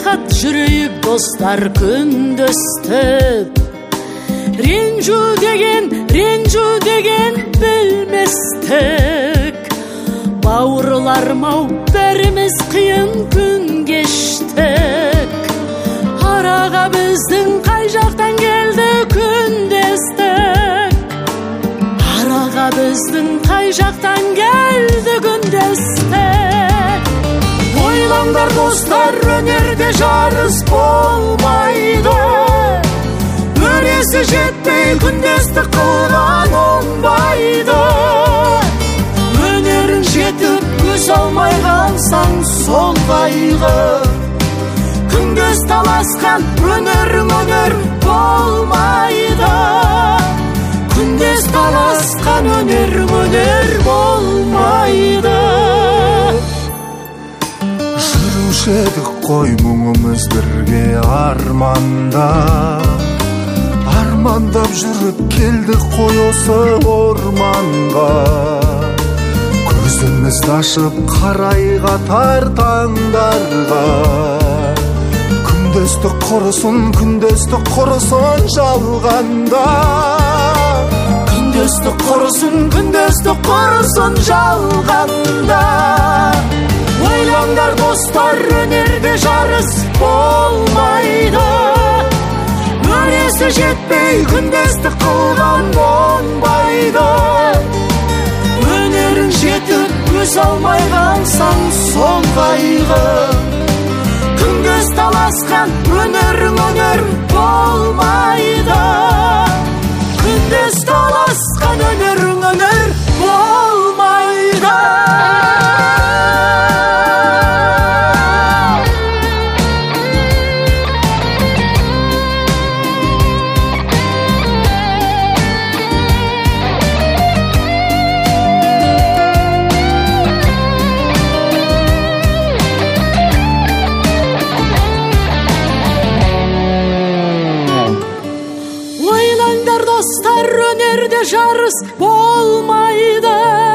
рахат жүрейік достар күндестеп. Ренжу деген білместік. Бауырлармау бәріміз қиын күн кештік. Араға біздің қай жақтан келді күндестік. Араға біздің қай жақтан келді күндестік. Ойлаңдар достар, өнерде жарыс болмайды. Өресі жетпей күндестік қылған оңбайды. Өнерің жетіп көз алмай қалсаң сол қайғы. Күндес таласқан өнерің өнер болмайды. Күндес таласқан өнерің өнер болмайды. Жүруші едік қой мұңымыз бірге арманда. Армандап жүріп келдік қой осы орманға. Көзімізді ашып қарайға тартаңдарға. Күндестік құрысын жалғанда. Күндестік құрысын жалғанда. Ойлаңдар достар, өнерде жарыс болмайды. Өресі жетпей күндестік қылған оңбайды. Өнерің жетіп көз алмай қалсаң сол қайғы. Күндес таласқан өнерің өнер болмайды. Күндес таласқан өнерің өнер болмайды. Өнерде жарыс болмайды.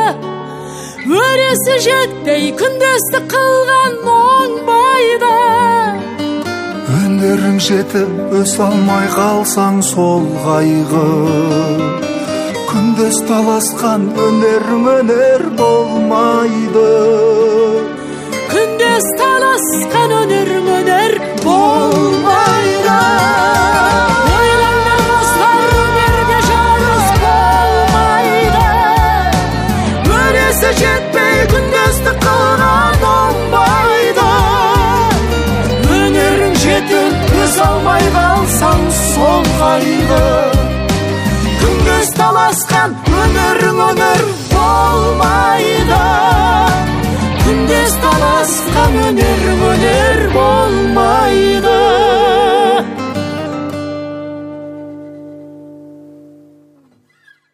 Өресі жетпей күндестік қылған оңбайды. Өнерің жетіп өсе алмай қалсаң сол қайғы. Күндес таласқан өнерің өнер болмайды. Күндес таласқан өнерің өнер болмайды. Жетпей күндестік қылған оңбайды. Өнерің жетіп көз алмай қалсаң сол қайғы. Күндес таласқан өнерің өнер болмайды.